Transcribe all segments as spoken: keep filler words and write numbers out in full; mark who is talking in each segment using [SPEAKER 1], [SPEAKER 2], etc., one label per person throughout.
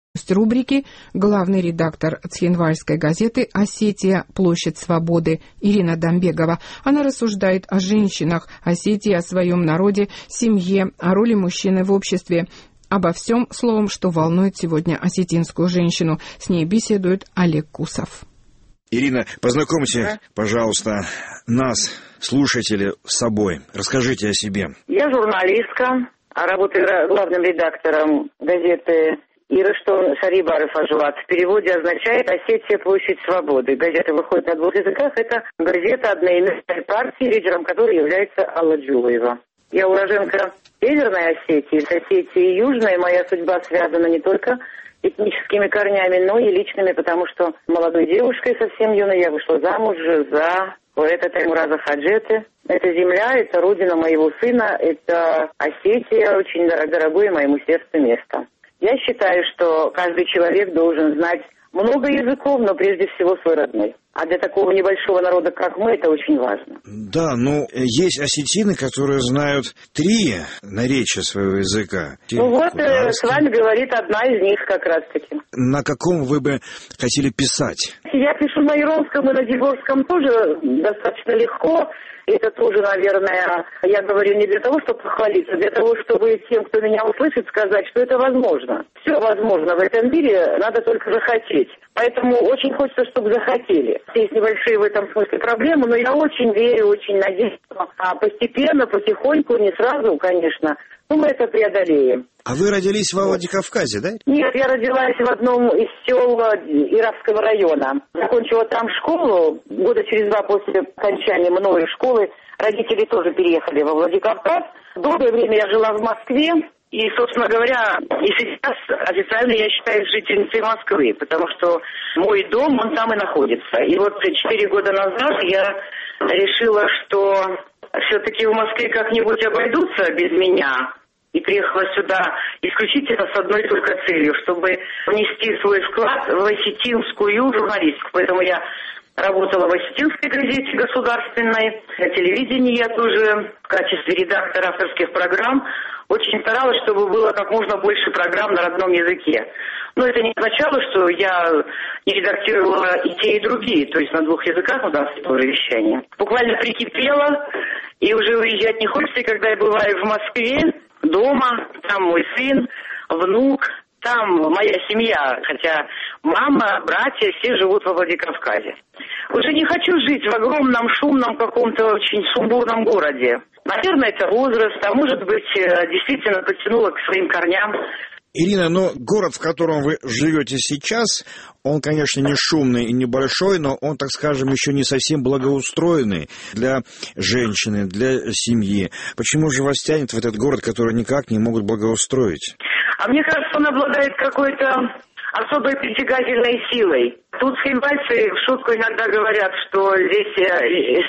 [SPEAKER 1] Рубрики главный редактор Цхинвальской газеты «Осетия. Площадь свободы» Ирина Дамбегова. Она рассуждает о женщинах Осетии, о своем народе, семье, о роли мужчины в обществе, обо всем, словом, что волнует сегодня осетинскую женщину. С ней беседует Олег Кусов.
[SPEAKER 2] Ирина, познакомьте, а? пожалуйста, нас, слушатели, с собой. Расскажите о себе.
[SPEAKER 3] Я журналистка, работаю главным редактором газеты «Ирыштон Шарибаров Ажуат». В переводе означает «Осетия. Площадь свободы». Газета выходит на двух языках. Это газета одноименной партии, лидером которой является Алла Джулаева. Я уроженка Северной Осетии, с Осетией Южной. Моя судьба связана не только этническими корнями, но и личными, потому что молодой девушкой совсем юной я вышла замуж за поэта Таймураза Хаджеты. Это земля, это родина моего сына, это Осетия, очень дорогое моему сердцу место. Я считаю, что каждый человек должен знать много языков, но прежде всего свой родной. А для такого небольшого народа, как мы, это очень важно.
[SPEAKER 2] Да, но есть осетины, которые знают три наречия своего языка.
[SPEAKER 3] Ну вот, э, с вами говорит одна из них как раз-таки.
[SPEAKER 2] На каком вы бы хотели писать?
[SPEAKER 3] Я пишу на иронском и на диворском тоже достаточно легко. Это тоже, наверное, я говорю не для того, чтобы похвалиться, а для того, чтобы тем, кто меня услышит, сказать, что это возможно. Все возможно в этом мире, надо только захотеть. Поэтому очень хочется, чтобы захотели. Есть небольшие в этом смысле проблемы, но я очень верю, очень надеюсь, а постепенно, потихоньку, не сразу, конечно, но мы это преодолеем.
[SPEAKER 2] А вы родились во Владикавказе, да?
[SPEAKER 3] Нет, я родилась в одном из сел Иравского района. Закончила там школу. Года через два после окончания мною школы родители тоже переехали во Владикавказ. Долгое время я жила в Москве. И, собственно говоря, и сейчас официально я считаюсь жительницей Москвы, потому что мой дом, он там и находится. И вот четыре года назад я решила, что все-таки в Москве как-нибудь обойдутся без меня. И приехала сюда исключительно с одной только целью, чтобы внести свой вклад в осетинскую журналистику. Поэтому я работала в осетинской газете государственной, на телевидении я тоже в качестве редактора авторских программ очень старалась, чтобы было как можно больше программ на родном языке. Но это не означало, что я не редактировала и те, и другие, то есть на двух языках у нас тоже вещание. Буквально прикипела, и уже уезжать не хочется, и когда я бываю в Москве, дома, там мой сын, внук, там моя семья, хотя мама, братья, все живут во Владикавказе. Уже не хочу жить в огромном, шумном, каком-то очень сумбурном городе. Наверное, это возраст, а может быть, действительно потянуло к своим корням.
[SPEAKER 2] Ирина, но город, в котором вы живете сейчас, он, конечно, не шумный и небольшой, но он, так скажем, еще не совсем благоустроенный для женщины, для семьи. Почему же вас тянет в этот город, который никак не могут благоустроить?
[SPEAKER 3] А мне кажется, он обладает какой-то особой притягательной силой. Тут цхинвальцы в шутку иногда говорят, что здесь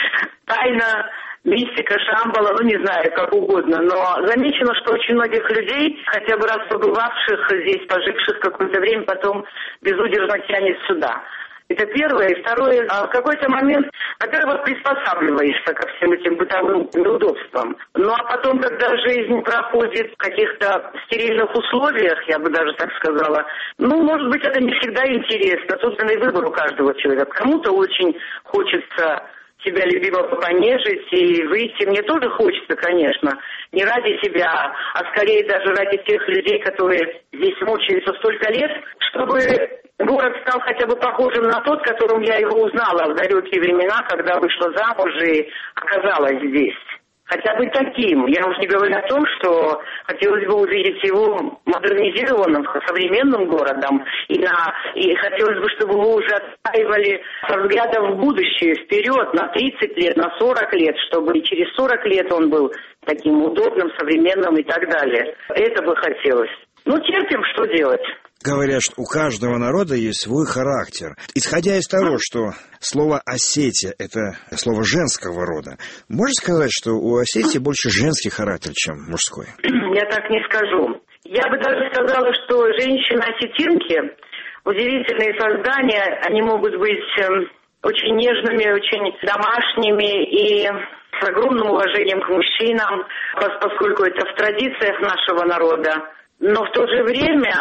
[SPEAKER 3] тайна, мистика, Шамбала, ну не знаю, как угодно, но замечено, что очень многих людей, хотя бы раз побывавших здесь, поживших какое-то время, потом безудержно тянет сюда. Это первое. И второе, в какой-то момент, во-первых, приспосабливаешься ко всем этим бытовым неудобствам. Ну а потом, когда жизнь проходит в каких-то стерильных условиях, я бы даже так сказала, ну, может быть, это не всегда интересно. Собственный выбор у каждого человека. Кому-то очень хочется себя любимого понежить и выйти. Мне тоже хочется, конечно, не ради себя, а скорее даже ради тех людей, которые здесь мучаются столько лет, чтобы город стал хотя бы похожим на тот, которым я его узнала в далекие времена, когда вышла замуж и оказалась здесь. Хотя бы таким. Я уж не говорю о том, что хотелось бы увидеть его модернизированным, современным городом. И, на, и хотелось бы, чтобы его уже отстаивали со взглядом в будущее, вперед, на тридцать лет, на сорок лет, чтобы и через сорок лет он был таким удобным, современным и так далее. Это бы хотелось. Ну, терпим, что делать.
[SPEAKER 2] Говорят, что у каждого народа есть свой характер. Исходя из того, что слово «Осетия» — это слово женского рода, можно сказать, что у Осетии больше женский характер, чем мужской?
[SPEAKER 3] Я так не скажу. Я бы даже сказала, что женщины-осетинки — удивительные создания. Они могут быть очень нежными, очень домашними и с огромным уважением к мужчинам, поскольку это в традициях нашего народа. Но в то же время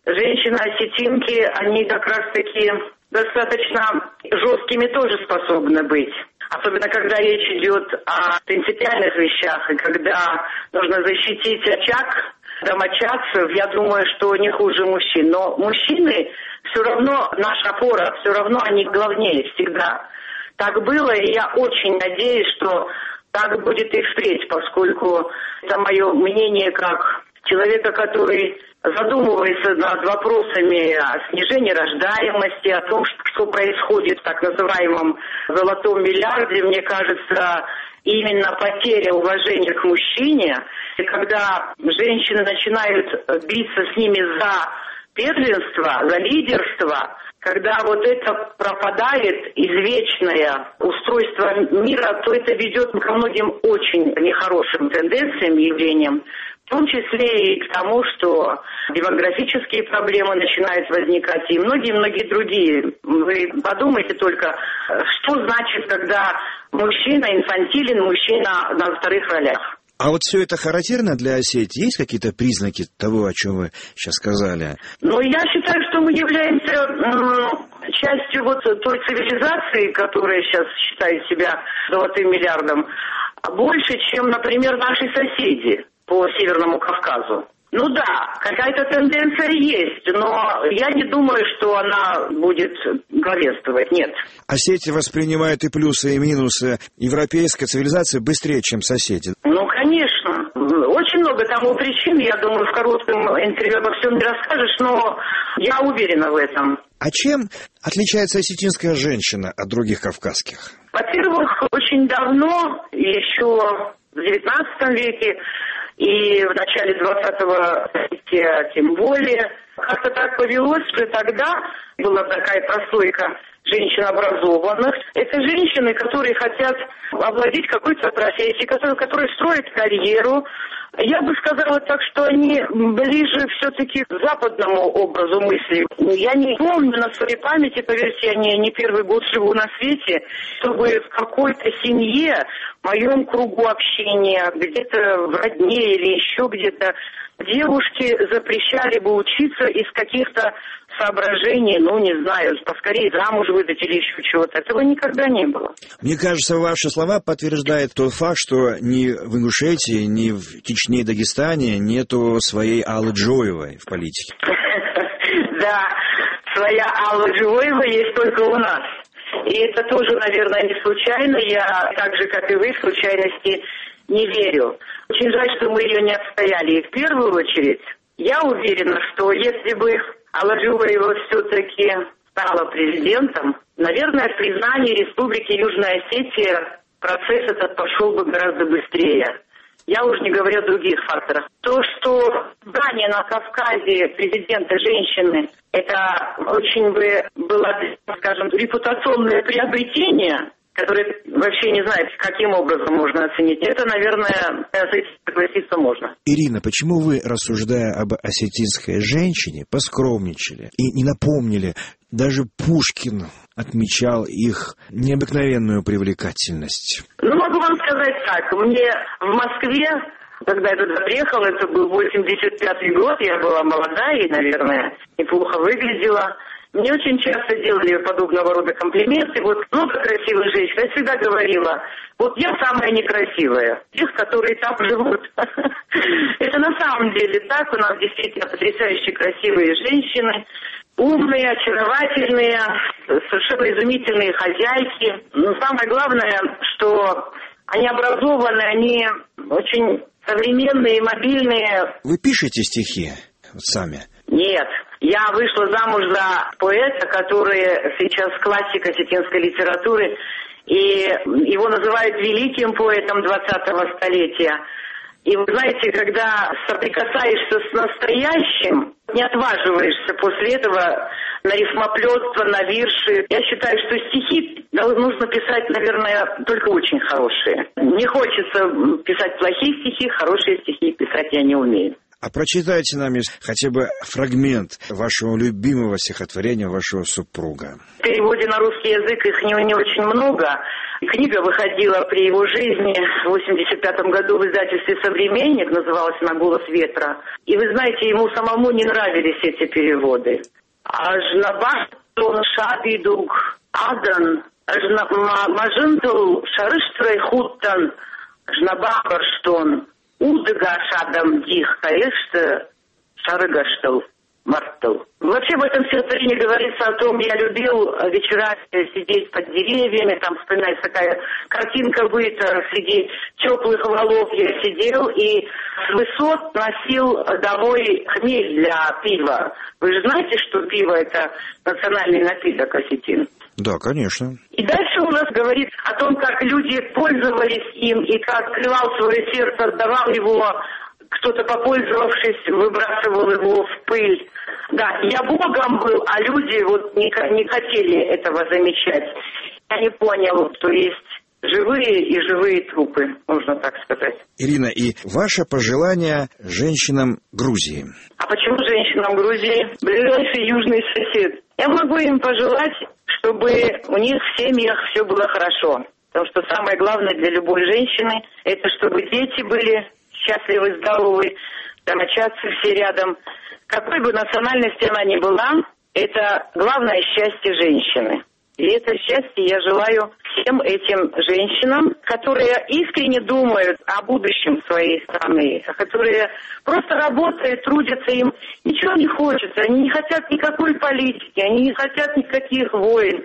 [SPEAKER 3] женщины-осетинки, они как раз-таки достаточно жесткими тоже способны быть. Особенно, когда речь идет о принципиальных вещах, и когда нужно защитить очаг домочадцев, я думаю, что не хуже мужчин. Но мужчины все равно наша опора, все равно они главнее всегда. Так было, и я очень надеюсь, что так будет и впредь, поскольку это мое мнение как человека, который задумывается над вопросами о снижении рождаемости, о том, что происходит в так называемом золотом миллиарде. Мне кажется, именно потеря уважения к мужчине, и когда женщины начинают биться с ними за первенство, за лидерство, когда вот это пропадает извечное устройство мира, то это ведет ко многим очень нехорошим тенденциям, явлениям, в том числе и к тому, что демографические проблемы начинают возникать, и многие-многие другие. Вы подумайте только, что значит, когда мужчина инфантилен, мужчина на вторых ролях.
[SPEAKER 2] А вот все это характерно для Осетии? Есть какие-то признаки того, о чем вы сейчас сказали?
[SPEAKER 3] Ну, я считаю, что мы являемся м- частью вот той цивилизации, которая сейчас считает себя золотым миллиардом, больше, чем, например, наши соседи по Северному Кавказу. Ну да, какая-то тенденция есть, но я не думаю, что она будет главенствовать, нет.
[SPEAKER 2] Осетия воспринимает и плюсы, и минусы европейской цивилизации быстрее, чем соседи.
[SPEAKER 3] Ну, конечно. Очень много тому причин, я думаю, в коротком интервью обо всем не расскажешь, но я уверена в этом.
[SPEAKER 2] А чем отличается осетинская женщина от других кавказских?
[SPEAKER 3] Во-первых, очень давно, еще в девятнадцатом веке, и в начале двадцатого столетия тем более. Как-то так повелось, что тогда была такая прослойка женщин образованных. Это женщины, которые хотят овладеть какой-то профессией, которые, которые строят карьеру. Я бы сказала так, что они ближе все-таки к западному образу мысли. Я не помню на своей памяти, поверьте, я не, не первый год живу на свете, чтобы в какой-то семье, в моем кругу общения, где-то в родне или еще где-то, девушки запрещали бы учиться из каких-то соображений, ну, не знаю, поскорее замуж выдать или еще чего-то. Этого никогда не было.
[SPEAKER 2] Мне кажется, ваши слова подтверждают тот факт, что ни в Ингушетии, ни в Чечне и Дагестане нету своей Аллы Джоевой в политике.
[SPEAKER 3] Да, своя Алла Джоева есть только у нас. И это тоже, наверное, не случайно. Я, так же, как и вы, в случайности не верю. Очень жаль, что мы ее не отстояли. И в первую очередь, я уверена, что если бы Алла Джоева все-таки стала президентом, наверное, в признании Республики Южная Осетия процесс этот пошел бы гораздо быстрее. Я уже не говорю о других факторах. То, что создание на Кавказе президента женщины, это очень бы было, скажем, репутационное приобретение, которое вообще не знает, каким образом можно оценить. Это, наверное, согласиться можно.
[SPEAKER 2] Ирина, почему вы, рассуждая об осетинской женщине, поскромничали и не напомнили, даже Пушкин отмечал их необыкновенную привлекательность?
[SPEAKER 3] Ну, могу вам сказать так. Мне в Москве, когда я туда приехала, это был восемьдесят пятый год, я была молодая и, наверное, неплохо выглядела. Мне очень часто делали подобного рода комплименты. Вот много красивых женщин. Я всегда говорила, вот я самая некрасивая. Тех, которые там живут. Это на самом деле так. У нас действительно потрясающе красивые женщины. Умные, очаровательные, совершенно изумительные хозяйки. Но самое главное, что они образованы, они очень современные, мобильные.
[SPEAKER 2] Вы пишете стихи сами?
[SPEAKER 3] Нет. Я вышла замуж за поэта, который сейчас классик осетинской литературы, и его называют великим поэтом двадцатого столетия. И вы знаете, когда соприкасаешься с настоящим, не отваживаешься после этого на рифмоплетство, на вирши. Я считаю, что стихи нужно писать, наверное, только очень хорошие. Не хочется писать плохие стихи, хорошие стихи писать я не умею.
[SPEAKER 2] А прочитайте нам хотя бы фрагмент вашего любимого стихотворения вашего супруга.
[SPEAKER 3] В переводе на русский язык их не, не очень много. Книга выходила при его жизни в восемьдесят пятом году в издательстве «Современник», называлась она «Голос ветра». И вы знаете, ему самому не нравились эти переводы. «Ажнабаштон шабидуг адан, мажинтл шарыштрой хуттан, жнабабарштон, удыга шадам дих каешты, шарыгаштл». Мартл. Вообще в этом стихотворении говорится о том, я любил вечера сидеть под деревьями, там вспоминается такая картинка быта, среди теплых валов я сидел и с высот носил домой хмель для пива. Вы же знаете, что пиво это национальный напиток осетин?
[SPEAKER 2] Да, конечно.
[SPEAKER 3] И дальше у нас говорит о том, как люди пользовались им и как открывал свое сердце, отдавал его. Кто-то, попользовавшись, выбрасывал его в пыль. Да, я Богом был, а люди вот не, не хотели этого замечать. Я не понял, что есть живые и живые трупы, можно так сказать.
[SPEAKER 2] Ирина, и ваше пожелание женщинам Грузии?
[SPEAKER 3] А почему женщинам Грузии? Ближайший южный сосед. Я могу им пожелать, чтобы у них в семьях все было хорошо. Потому что самое главное для любой женщины, это чтобы дети были счастливы, здоровы, домочадцы все рядом. Какой бы национальности она ни была, это главное счастье женщины. И это счастье я желаю всем этим женщинам, которые искренне думают о будущем своей страны, которые просто работают, трудятся, им ничего не хочется, они не хотят никакой политики, они не хотят никаких войн.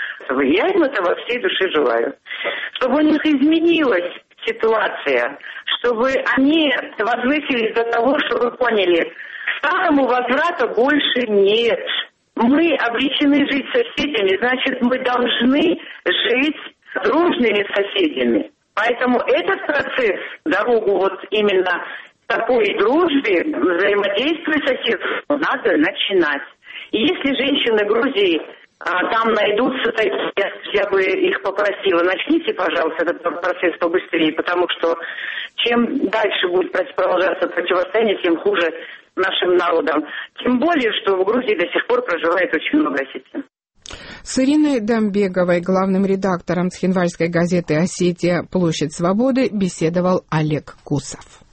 [SPEAKER 3] Я им этого всей души желаю. Чтобы у них изменилась ситуация, чтобы они возвысились до того, чтобы поняли, старому возврата больше нет. Мы обречены жить соседями, значит, мы должны жить дружными соседями. Поэтому этот процесс, дорогу вот именно такой дружбе, взаимодействия соседов, надо начинать. И если женщины Грузии а, там найдутся такие, я бы их попросила, начните, пожалуйста, этот процесс побыстрее, потому что чем дальше будет продолжаться противостояние, тем хуже нашим народам. Тем более, что в Грузии до сих пор проживает очень много осетин.
[SPEAKER 1] С Ириной Дамбеговой, главным редактором цхинвальской газеты «Осетия. Площадь свободы», беседовал Олег Кусов.